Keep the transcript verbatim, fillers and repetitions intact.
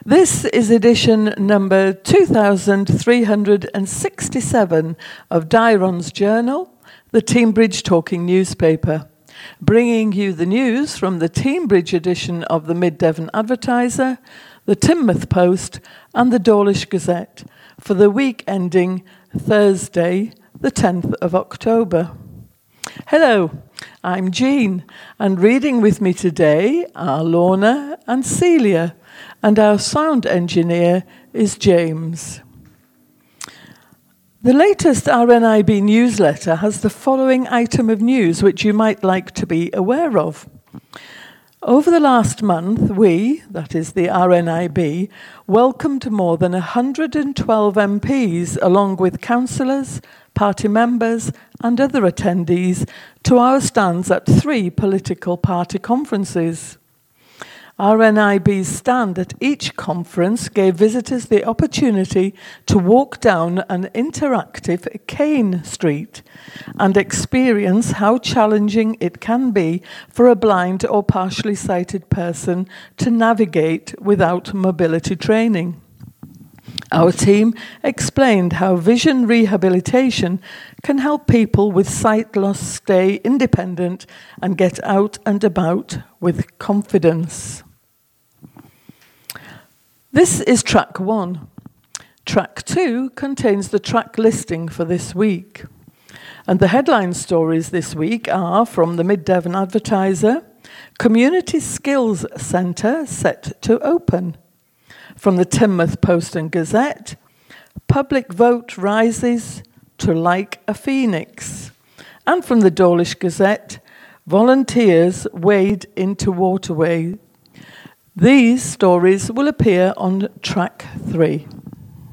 This is edition number two thousand three hundred sixty-seven of Dairon's Journal, the Teignbridge Talking newspaper, bringing you the news from the Teignbridge edition of the Mid-Devon Advertiser, the Teignmouth Post and the Dawlish Gazette for the week ending Thursday, the tenth of October. Hello, I'm Jean, and reading with me today are Lorna and Celia, and our sound engineer is James. The latest R N I B newsletter has the following item of news which you might like to be aware of. Over the last month, we, that is the R N I B, welcomed more than one hundred twelve M Ps along with councillors, party members and other attendees to our stands at three political party conferences. R N I B's stand at each conference gave visitors the opportunity to walk down an interactive cane street and experience how challenging it can be for a blind or partially sighted person to navigate without mobility training. Our team explained how vision rehabilitation can help people with sight loss stay independent and get out and about with confidence. This is track one. Track two contains the track listing for this week. And the headline stories this week are from the Mid-Devon Advertiser, Community Skills Centre set to open. From the Teignmouth Post and Gazette, public vote rises to like a phoenix. And from the Dawlish Gazette, volunteers wade into waterway. These stories will appear on track three.